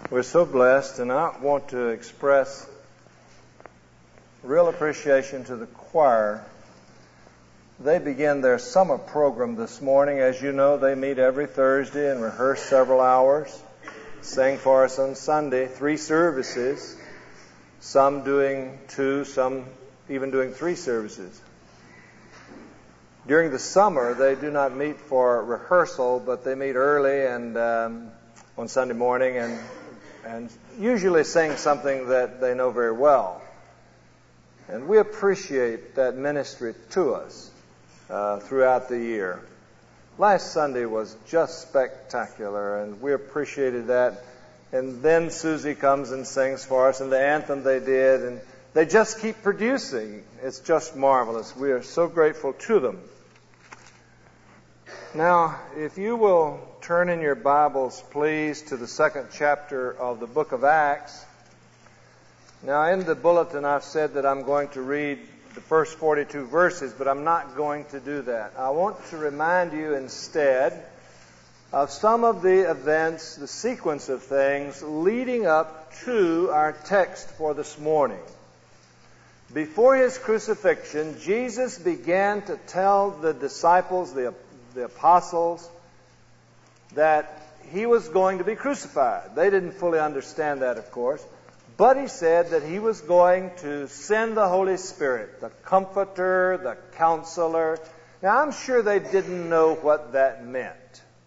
We're so blessed, and I want to express real appreciation to the choir. They began their summer program this morning. As you know, they meet every Thursday and rehearse several hours, sing for us on Sunday, 3 services, some doing 2, some even doing 3 services. During the summer, they do not meet for rehearsal, but they meet early and on Sunday morning and usually sing something that they know very well. And we appreciate that ministry to us throughout the year. Last Sunday was just spectacular, and we appreciated that. And then Susie comes and sings for us, and the anthem they did, and they just keep producing. It's just marvelous. We are so grateful to them. Now, if you will turn in your Bibles, please, to the 2nd chapter of the book of Acts. Now, in the bulletin, I've said that I'm going to read the first 42 verses, but I'm not going to do that. I want to remind you instead of some of the events, the sequence of things leading up to our text for this morning. Before His crucifixion, Jesus began to tell the disciples, the apostles, that He was going to be crucified. They didn't fully understand that, of course. But He said that He was going to send the Holy Spirit, the Comforter, the Counselor. Now, I'm sure they didn't know what that meant.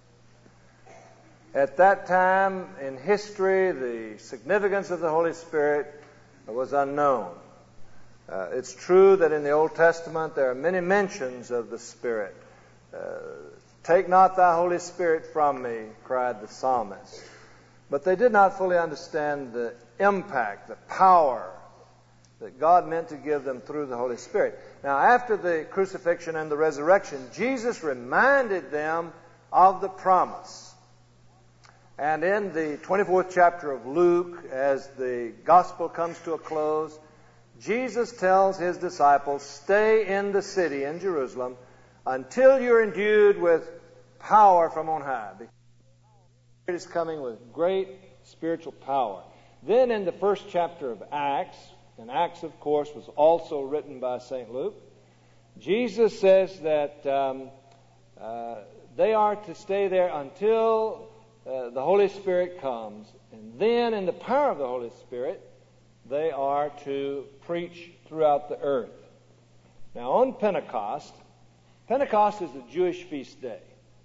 At that time in history, the significance of the Holy Spirit was unknown. It's true that in the Old Testament there are many mentions of the Spirit. Take not thy Holy Spirit from me, cried the psalmist. But they did not fully understand the impact, the power that God meant to give them through the Holy Spirit. Now, after the crucifixion and the resurrection, Jesus reminded them of the promise. And in the 24th chapter of Luke, as the gospel comes to a close, Jesus tells His disciples, stay in the city, in Jerusalem, until you're endued with power from on high. The Spirit is coming with great spiritual power. Then in the first chapter of Acts, and Acts, of course, was also written by St. Luke, Jesus says that they are to stay there until the Holy Spirit comes. And then in the power of the Holy Spirit, they are to preach throughout the earth. Now on Pentecost is a Jewish feast day.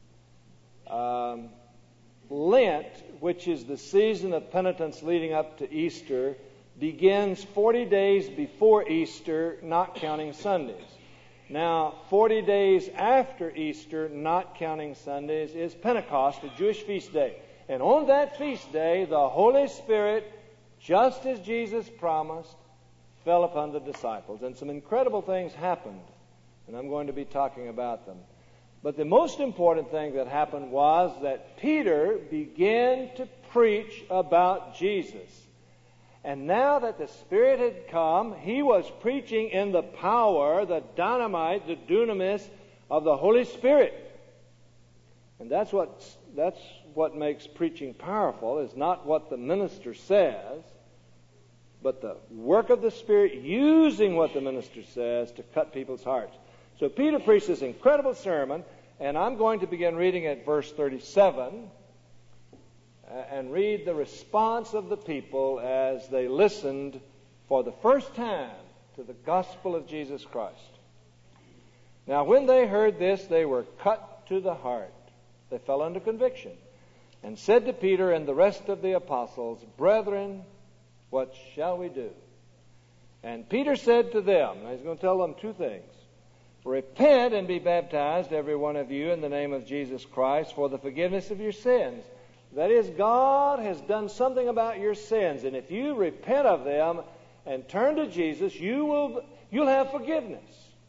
Lent, which is the season of penitence leading up to Easter, begins 40 days before Easter, not counting Sundays. Now, 40 days after Easter, not counting Sundays, is Pentecost, a Jewish feast day. And on that feast day, the Holy Spirit, just as Jesus promised, fell upon the disciples. And some incredible things happened. And I'm going to be talking about them. But the most important thing that happened was that Peter began to preach about Jesus. And now that the Spirit had come, he was preaching in the power, the dynamite, the dunamis of the Holy Spirit. And that's what makes preaching powerful, is not what the minister says, but the work of the Spirit using what the minister says to cut people's hearts. So Peter preached this incredible sermon, and I'm going to begin reading at verse 37 and read the response of the people as they listened for the first time to the gospel of Jesus Christ. Now when they heard this, they were cut to the heart. They fell under conviction and said to Peter and the rest of the apostles, brethren, what shall we do? And Peter said to them, now he's going to tell them 2 things. Repent and be baptized, every one of you, in the name of Jesus Christ for the forgiveness of your sins. That is, God has done something about your sins, and if you repent of them and turn to Jesus, you'll have forgiveness.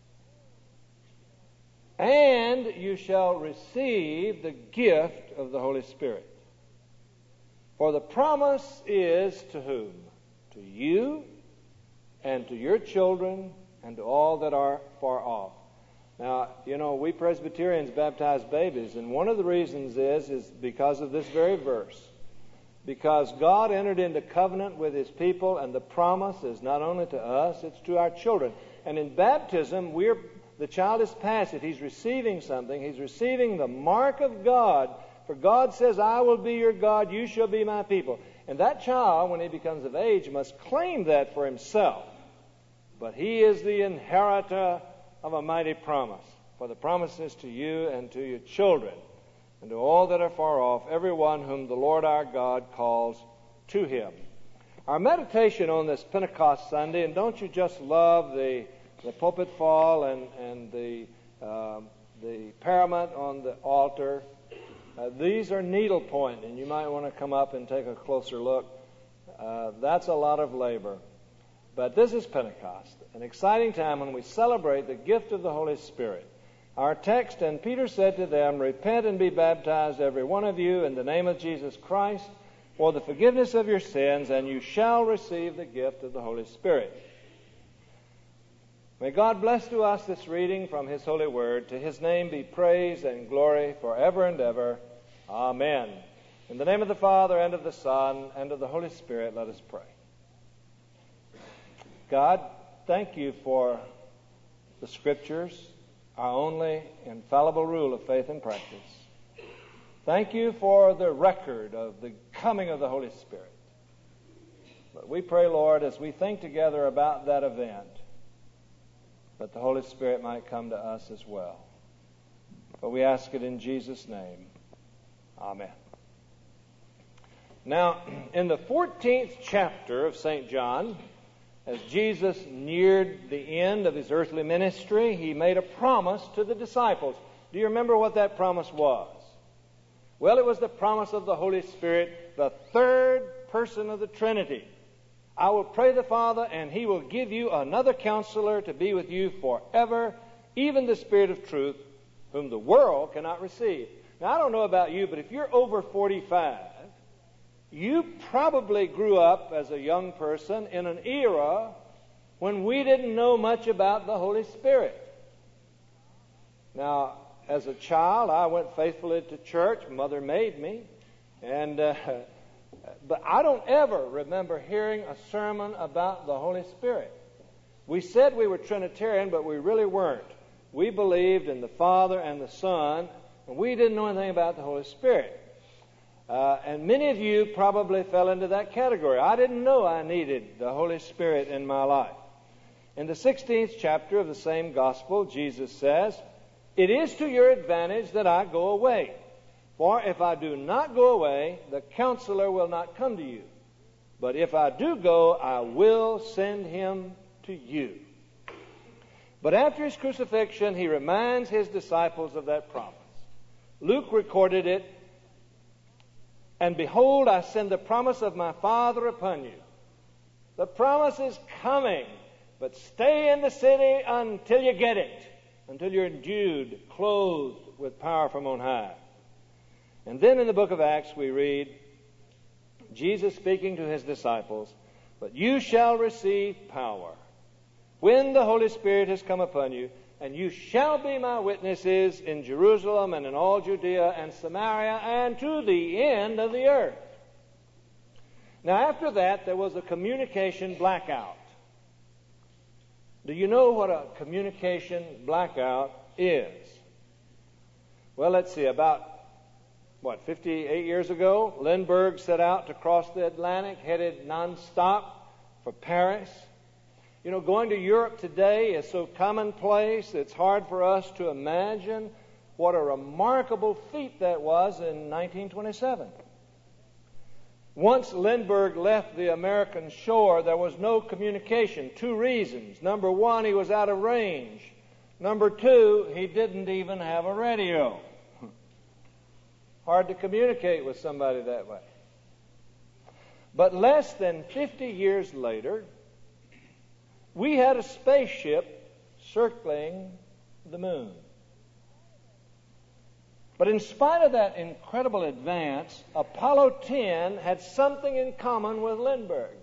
And you shall receive the gift of the Holy Spirit. For the promise is to whom? To you and to your children and to all that are far off. Now, you know, we Presbyterians baptize babies, and one of the reasons is because of this very verse. because God entered into covenant with His people, and the promise is not only to us, it's to our children. And in baptism, the child is passive. He's receiving something. He's receiving the mark of God. For God says, I will be your God, you shall be my people. And that child, when he becomes of age, must claim that for himself. But he is the inheritor of a mighty promise. For the promise is to you and to your children, and to all that are far off, everyone whom the Lord our God calls to Him. Our meditation on this Pentecost Sunday, and don't you just love the pulpit fall and the parament on the altar? These are needlepoint, and you might want to come up and take a closer look. That's a lot of labor. But this is Pentecost, an exciting time when we celebrate the gift of the Holy Spirit. Our text, and Peter said to them, repent and be baptized, every one of you, in the name of Jesus Christ, for the forgiveness of your sins, and you shall receive the gift of the Holy Spirit. May God bless to us this reading from His holy word. To His name be praise and glory forever and ever. Amen. In the name of the Father, and of the Son, and of the Holy Spirit, let us pray. God, thank you for the Scriptures, our only infallible rule of faith and practice. Thank you for the record of the coming of the Holy Spirit. But we pray, Lord, as we think together about that event, that the Holy Spirit might come to us as well. But we ask it in Jesus' name. Amen. Now, in the 14th chapter of St. John, as Jesus neared the end of His earthly ministry, He made a promise to the disciples. Do you remember what that promise was? Well, it was the promise of the Holy Spirit, the third person of the Trinity. I will pray the Father, and He will give you another counselor to be with you forever, even the Spirit of truth, whom the world cannot receive. Now, I don't know about you, but if you're over 45, you probably grew up as a young person in an era when we didn't know much about the Holy Spirit. Now, as a child, I went faithfully to church. Mother made me. But I don't ever remember hearing a sermon about the Holy Spirit. We said we were Trinitarian, but we really weren't. We believed in the Father and the Son, and we didn't know anything about the Holy Spirit. And many of you probably fell into that category. I didn't know I needed the Holy Spirit in my life. In the 16th chapter of the same gospel, Jesus says, it is to your advantage that I go away. For if I do not go away, the counselor will not come to you. But if I do go, I will send him to you. But after His crucifixion, He reminds His disciples of that promise. Luke recorded it, and behold, I send the promise of my Father upon you. The promise is coming, but stay in the city until you get it, until you're endued, clothed with power from on high. And then in the book of Acts we read, Jesus speaking to His disciples, but you shall receive power when the Holy Spirit has come upon you, and you shall be my witnesses in Jerusalem and in all Judea and Samaria and to the end of the earth. Now after that, there was a communication blackout. Do you know what a communication blackout is? Well, let's see, about 58 years ago, Lindbergh set out to cross the Atlantic, headed nonstop for Paris. You know, going to Europe today is so commonplace, it's hard for us to imagine what a remarkable feat that was in 1927. Once Lindbergh left the American shore, there was no communication. 2 reasons. Number 1, he was out of range. Number 2, he didn't even have a radio. Hard to communicate with somebody that way. But less than 50 years later, we had a spaceship circling the moon. But in spite of that incredible advance, Apollo 10 had something in common with Lindbergh.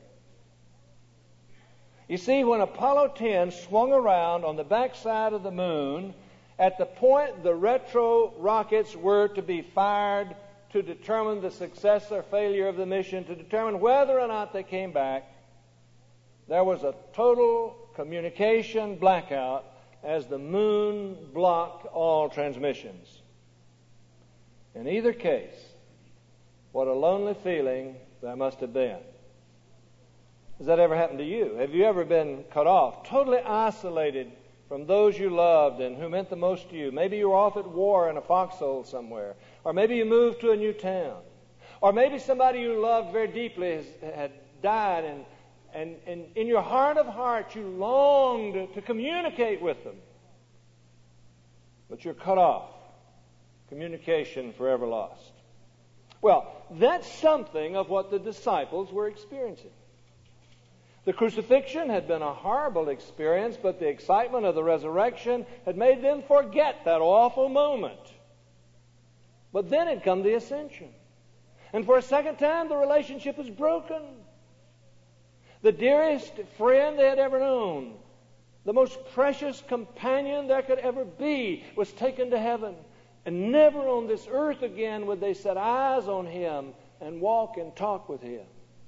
You see, when Apollo 10 swung around on the backside of the moon, at the point the retro rockets were to be fired, to determine the success or failure of the mission, to determine whether or not they came back, there was a total communication blackout as the moon blocked all transmissions. In either case, what a lonely feeling that must have been. Has that ever happened to you? Have you ever been cut off, totally isolated from those you loved and who meant the most to you? Maybe you were off at war in a foxhole somewhere. Or maybe you moved to a new town. Or maybe somebody you loved very deeply had died, and in your heart of hearts you longed to communicate with them. But you're cut off. Communication forever lost. Well, that's something of what the disciples were experiencing. The crucifixion had been a horrible experience, but the excitement of the resurrection had made them forget that awful moment. But then had come the ascension. And for a second time, the relationship was broken. The dearest friend they had ever known, the most precious companion there could ever be, was taken to heaven. And never on this earth again would they set eyes on him and walk and talk with him.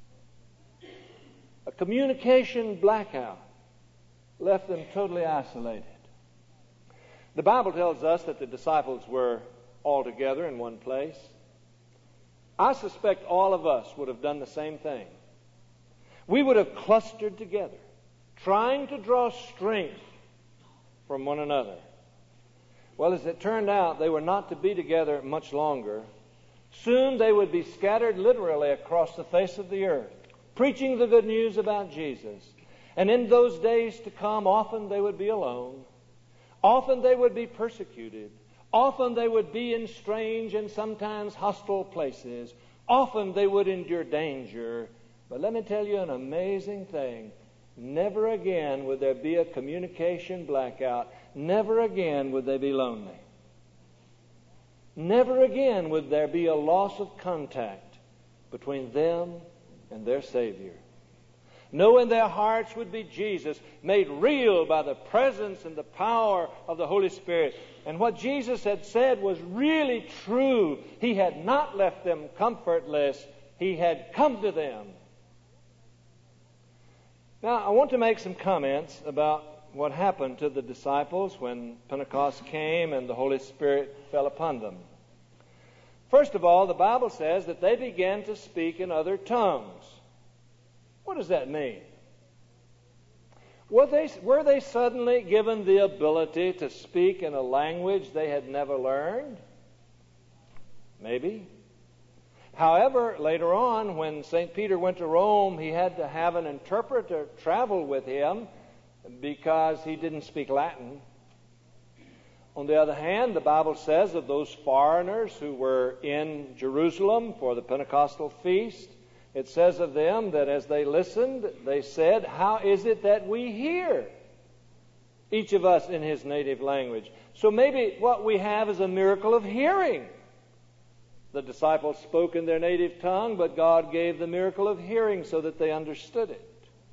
A communication blackout left them totally isolated. The Bible tells us that the disciples were all together in one place. I suspect all of us would have done the same thing. We would have clustered together, trying to draw strength from one another. Well, as it turned out, they were not to be together much longer. Soon they would be scattered literally across the face of the earth, preaching the good news about Jesus. And in those days to come, often they would be alone. Often they would be persecuted. Often they would be in strange and sometimes hostile places. Often they would endure danger. But let me tell you an amazing thing. Never again would there be a communication blackout. Never again would they be lonely. Never again would there be a loss of contact between them and their Savior. No, in their hearts would be Jesus, made real by the presence and the power of the Holy Spirit. And what Jesus had said was really true. He had not left them comfortless. He had come to them. Now, I want to make some comments about what happened to the disciples when Pentecost came and the Holy Spirit fell upon them. First of all, the Bible says that they began to speak in other tongues. What does that mean? Were they suddenly given the ability to speak in a language they had never learned? Maybe. However, later on, when St. Peter went to Rome, he had to have an interpreter travel with him because he didn't speak Latin. On the other hand, the Bible says of those foreigners who were in Jerusalem for the Pentecostal feast, it says of them that as they listened, they said, "How is it that we hear?" Each of us in his native language. So maybe what we have is a miracle of hearing. The disciples spoke in their native tongue, but God gave the miracle of hearing so that they understood it.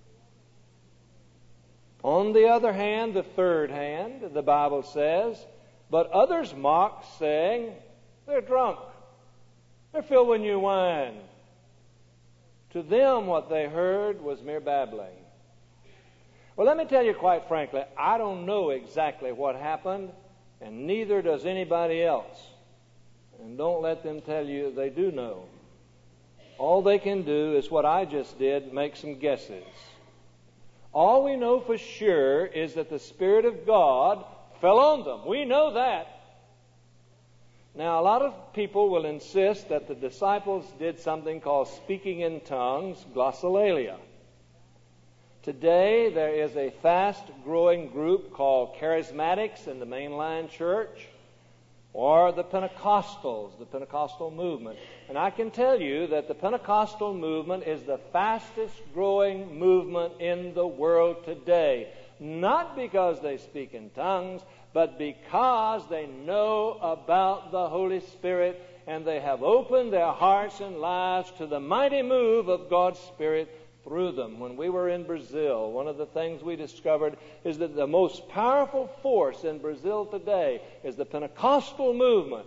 On the other hand, the third hand, the Bible says, but others mocked, saying, "They're drunk. They're filled with new wine." To them, what they heard was mere babbling. Well, let me tell you quite frankly, I don't know exactly what happened, and neither does anybody else. And don't let them tell you they do know. All they can do is what I just did, make some guesses. All we know for sure is that the Spirit of God fell on them. We know that. Now, a lot of people will insist that the disciples did something called speaking in tongues, glossolalia. Today, there is a fast-growing group called Charismatics in the mainline church, or the Pentecostals, the Pentecostal movement. And I can tell you that the Pentecostal movement is the fastest-growing movement in the world today. Not because they speak in tongues, but because they know about the Holy Spirit and they have opened their hearts and lives to the mighty move of God's Spirit through them. When we were in Brazil, one of the things we discovered is that the most powerful force in Brazil today is the Pentecostal movement.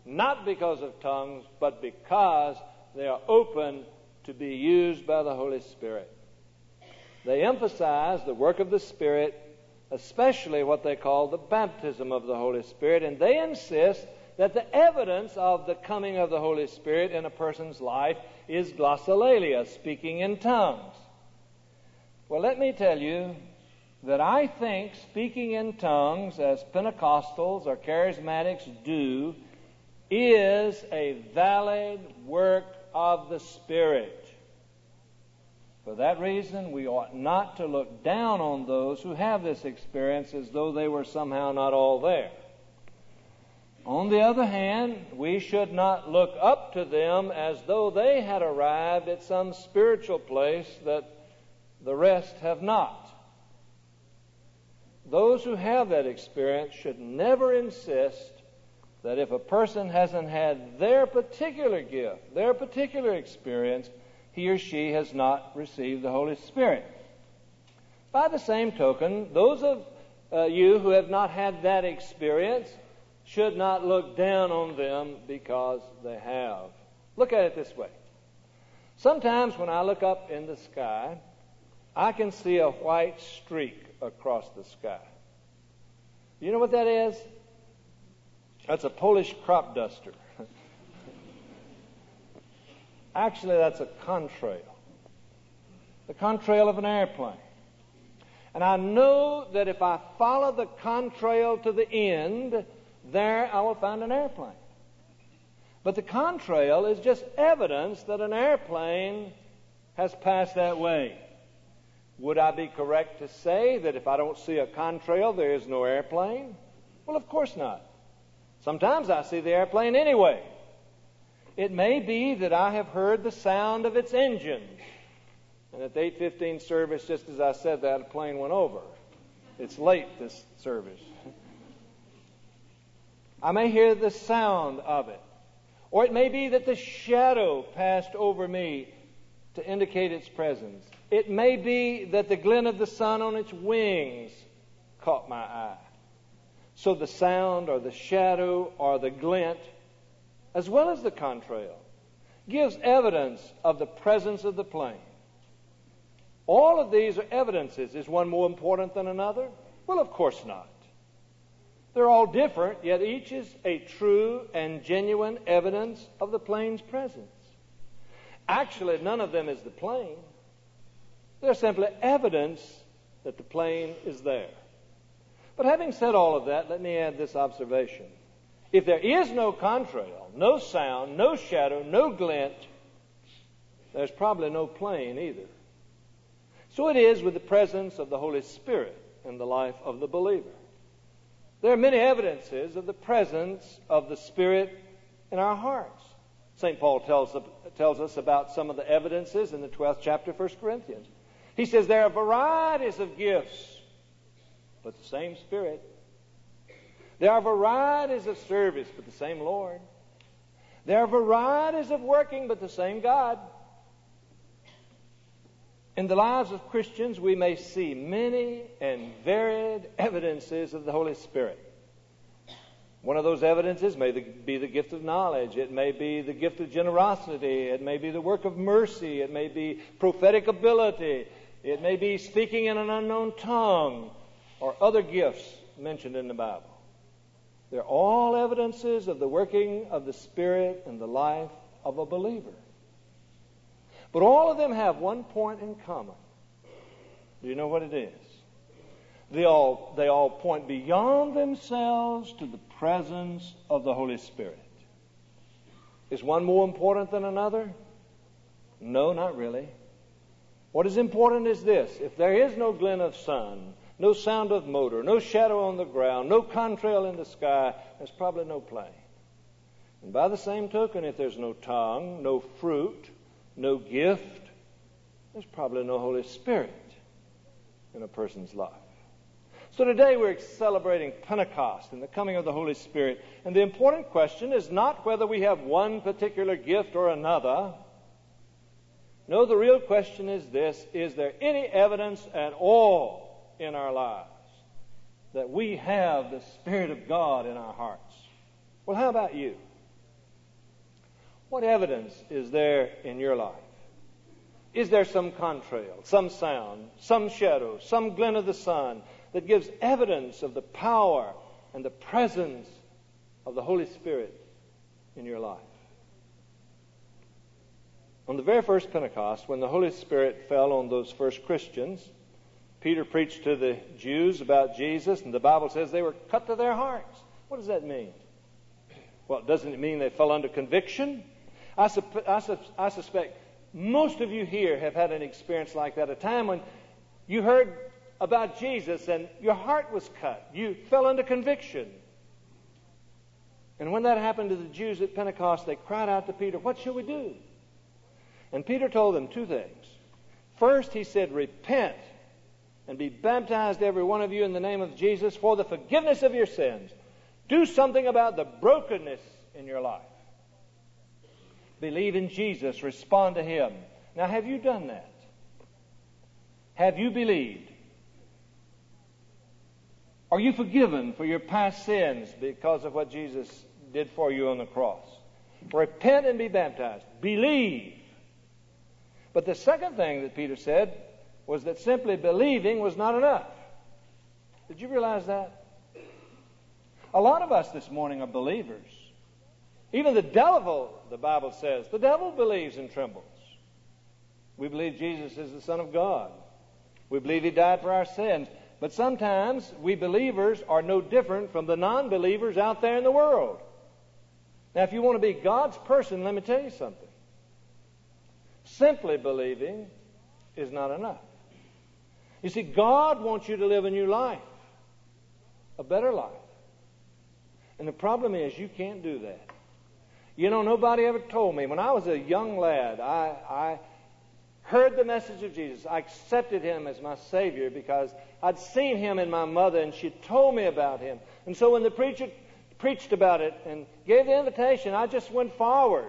not because of tongues, but because they are open to be used by the Holy Spirit. They emphasize the work of the Spirit, especially what they call the baptism of the Holy Spirit, and they insist that the evidence of the coming of the Holy Spirit in a person's life is glossolalia, speaking in tongues. Well, let me tell you that I think speaking in tongues, as Pentecostals or Charismatics do, is a valid work of the Spirit. For that reason, we ought not to look down on those who have this experience as though they were somehow not all there. On the other hand, we should not look up to them as though they had arrived at some spiritual place that the rest have not. Those who have that experience should never insist that if a person hasn't had their particular gift, their particular experience, he or she has not received the Holy Spirit. By the same token, those of you who have not had that experience should not look down on them because they have. Look at it this way. Sometimes when I look up in the sky, I can see a white streak across the sky. You know what that is? That's a Polish crop duster. Actually, that's a contrail. The contrail of an airplane. And I know that if I follow the contrail to the end, there I will find an airplane. But the contrail is just evidence that an airplane has passed that way. Would I be correct to say that if I don't see a contrail, there is no airplane? Well, of course not. Sometimes I see the airplane anyway. It may be that I have heard the sound of its engines. And at the 8:15 service, just as I said that, a plane went over. It's late, this service. I may hear the sound of it. Or it may be that the shadow passed over me to indicate its presence. It may be that the glint of the sun on its wings caught my eye. So the sound or the shadow or the glint, as well as the contrail, gives evidence of the presence of the plane. All of these are evidences. Is one more important than another? Well, of course not. They're all different, yet each is a true and genuine evidence of the plane's presence. Actually, none of them is the plane. They're simply evidence that the plane is there. But having said all of that, let me add this observation. If there is no contrail, no sound, no shadow, no glint, there's probably no plane either. So it is with the presence of the Holy Spirit in the life of the believer. There are many evidences of the presence of the Spirit in our hearts. St. Paul tells us about some of the evidences in the 12th chapter of 1 Corinthians. He says there are varieties of gifts, but the same Spirit. There are varieties of service, but the same Lord. There are varieties of working, but the same God. In the lives of Christians, we may see many and varied evidences of the Holy Spirit. One of those evidences may be the gift of knowledge. It may be the gift of generosity. It may be the work of mercy. It may be prophetic ability. It may be speaking in an unknown tongue or other gifts mentioned in the Bible. They're all evidences of the working of the Spirit in the life of a believer. But all of them have one point in common. Do you know what it is? They all point beyond themselves to the presence of the Holy Spirit. Is one more important than another? No, not really. What is important is this. If there is no glint of sun, no sound of motor, no shadow on the ground, no contrail in the sky, there's probably no plane. And by the same token, if there's no tongue, no fruit, no gift, there's probably no Holy Spirit in a person's life. So today we're celebrating Pentecost and the coming of the Holy Spirit. And the important question is not whether we have one particular gift or another. No, the real question is this: is there any evidence at all in our lives that we have the Spirit of God in our hearts? Well, how about you? What evidence is there in your life? Is there some contrail, some sound, some shadow, some glint of the sun that gives evidence of the power and the presence of the Holy Spirit in your life? On the very first Pentecost, when the Holy Spirit fell on those first Christians, Peter preached to the Jews about Jesus, and the Bible says they were cut to their hearts. What does that mean? Well, doesn't it mean they fell under conviction? I suspect most of you here have had an experience like that, a time when you heard about Jesus and your heart was cut. You fell under conviction. And when that happened to the Jews at Pentecost, they cried out to Peter, "What shall we do?" And Peter told them two things. First, he said, "Repent and be baptized, every one of you, in the name of Jesus for the forgiveness of your sins." Do something about the brokenness in your life. Believe in Jesus. Respond to Him. Now, have you done that? Have you believed? Are you forgiven for your past sins because of what Jesus did for you on the cross? Repent and be baptized. Believe. But the second thing that Peter said was that simply believing was not enough. Did you realize that? A lot of us this morning are believers. Even the devil, the Bible says, the devil believes and trembles. We believe Jesus is the Son of God. We believe He died for our sins. But sometimes we believers are no different from the non-believers out there in the world. Now, if you want to be God's person, let me tell you something. Simply believing is not enough. You see, God wants you to live a new life, a better life. And the problem is you can't do that. You know, nobody ever told me. When I was a young lad, I heard the message of Jesus. I accepted Him as my Savior because I'd seen Him in my mother and she told me about Him. And so when the preacher preached about it and gave the invitation, I just went forward.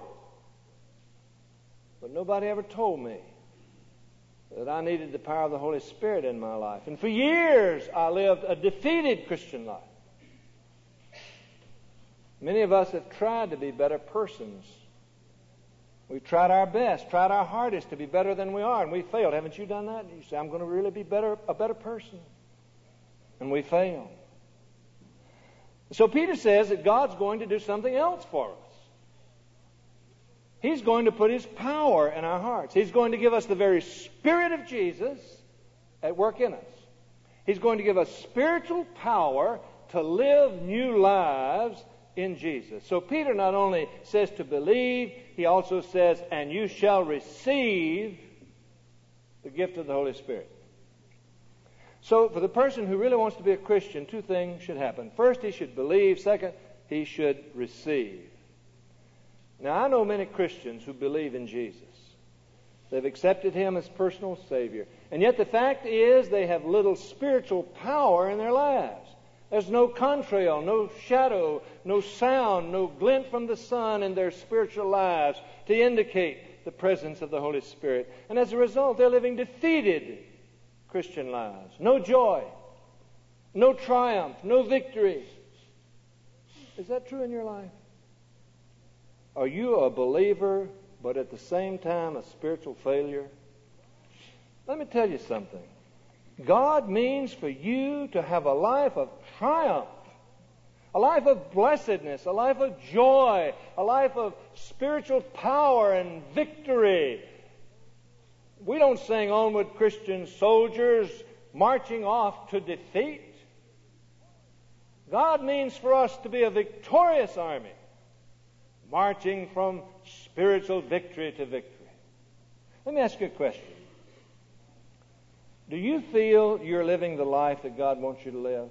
But nobody ever told me that I needed the power of the Holy Spirit in my life. And for years, I lived a defeated Christian life. Many of us have tried to be better persons. We've tried our best, tried our hardest to be better than we are, and we failed. Haven't you done that? You say, "I'm going to really be a better person." And we fail. So Peter says that God's going to do something else for us. He's going to put His power in our hearts. He's going to give us the very Spirit of Jesus at work in us. He's going to give us spiritual power to live new lives in Jesus. So Peter not only says to believe, he also says, "And you shall receive the gift of the Holy Spirit." So for the person who really wants to be a Christian, two things should happen. First, he should believe. Second, he should receive. Now, I know many Christians who believe in Jesus. They've accepted Him as personal Savior. And yet the fact is they have little spiritual power in their lives. There's no contrail, no shadow, no sound, no glint from the sun in their spiritual lives to indicate the presence of the Holy Spirit. And as a result, they're living defeated Christian lives. No joy, no triumph, no victory. Is that true in your life? Are you a believer, but at the same time a spiritual failure? Let me tell you something. God means for you to have a life of triumph, a life of blessedness, a life of joy, a life of spiritual power and victory. We don't sing "Onward, Christian Soldiers," marching off to defeat. God means for us to be a victorious army, marching from spiritual victory to victory. Let me ask you a question. Do you feel you're living the life that God wants you to live?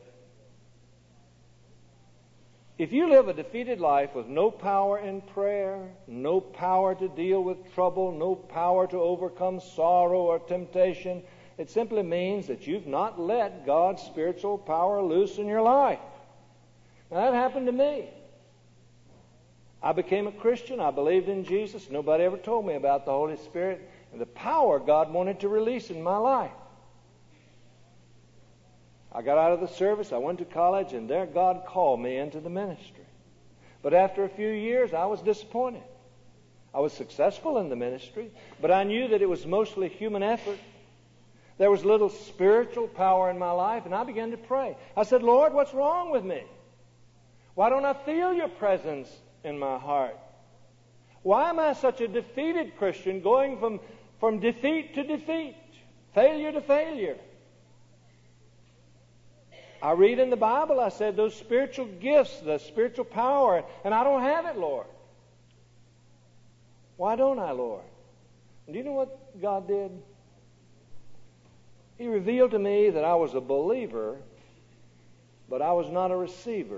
If you live a defeated life with no power in prayer, no power to deal with trouble, no power to overcome sorrow or temptation, it simply means that you've not let God's spiritual power loose in your life. Now, that happened to me. I became a Christian. I believed in Jesus. Nobody ever told me about the Holy Spirit and the power God wanted to release in my life. I got out of the service, I went to college, and there God called me into the ministry. But after a few years, I was disappointed. I was successful in the ministry, but I knew that it was mostly human effort. There was little spiritual power in my life, and I began to pray. I said, Lord, what's wrong with me? Why don't I feel your presence in my heart? Why am I such a defeated Christian, going from defeat to defeat, failure to failure? I read in the Bible, I said, those spiritual gifts, the spiritual power, and I don't have it, Lord. Why don't I, Lord? And do you know what God did? He revealed to me that I was a believer, but I was not a receiver.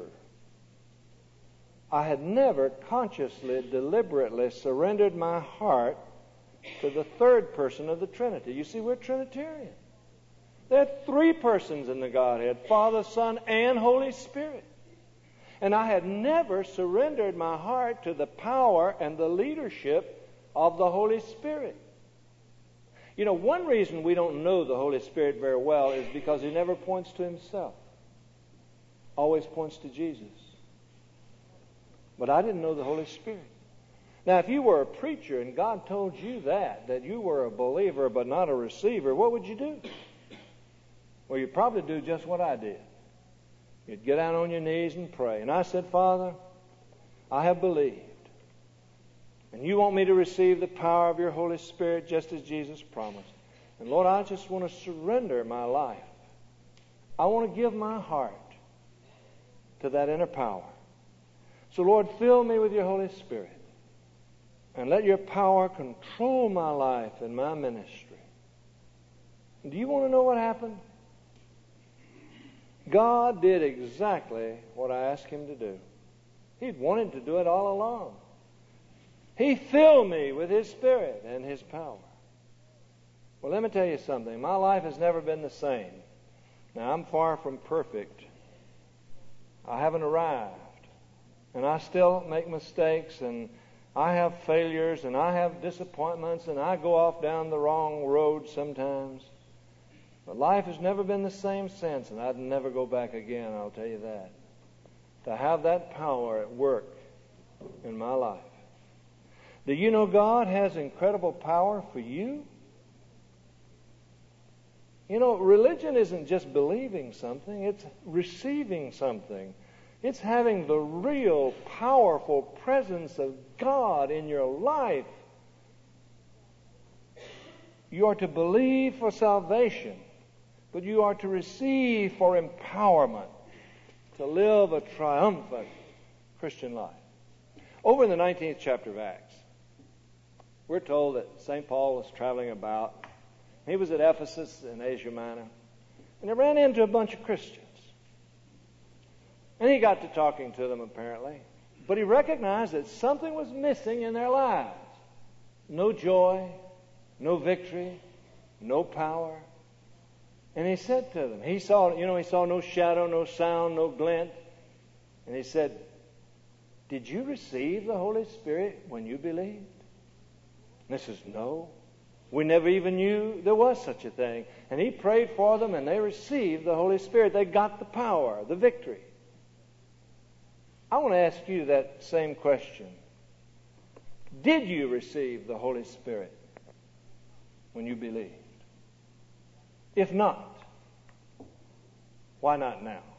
I had never consciously, deliberately surrendered my heart to the third person of the Trinity. You see, we're Trinitarian. There are three persons in the Godhead, Father, Son, and Holy Spirit. And I had never surrendered my heart to the power and the leadership of the Holy Spirit. You know, one reason we don't know the Holy Spirit very well is because He never points to Himself. Always points to Jesus. But I didn't know the Holy Spirit. Now, if you were a preacher and God told you that you were a believer but not a receiver, what would you do? Well, you'd probably do just what I did. You'd get down on your knees and pray. And I said, Father, I have believed. And you want me to receive the power of your Holy Spirit just as Jesus promised. And Lord, I just want to surrender my life. I want to give my heart to that inner power. So Lord, fill me with your Holy Spirit. And let your power control my life and my ministry. And do you want to know what happened? God did exactly what I asked Him to do. He'd wanted to do it all along. He filled me with His Spirit and His power. Well, let me tell you something. My life has never been the same. Now, I'm far from perfect. I haven't arrived. And I still make mistakes, and I have failures, and I have disappointments, and I go off down the wrong road sometimes. But life has never been the same since, and I'd never go back again, I'll tell you that. To have that power at work in my life. Do you know God has incredible power for you? You know, religion isn't just believing something, it's receiving something. It's having the real, powerful presence of God in your life. You are to believe for salvation, but you are to receive for empowerment, to live a triumphant Christian life. Over in the 19th chapter of Acts, we're told that St. Paul was traveling about. He was at Ephesus in Asia Minor, and he ran into a bunch of Christians. And he got to talking to them, apparently. But he recognized that something was missing in their lives. No joy, no victory, no power. And he said to them, he saw no shadow, no sound, no glint. And he said, did you receive the Holy Spirit when you believed? And they says, no. We never even knew there was such a thing. And he prayed for them, and they received the Holy Spirit. They got the power, the victory. I want to ask you that same question. Did you receive the Holy Spirit when you believed? If not, why not now?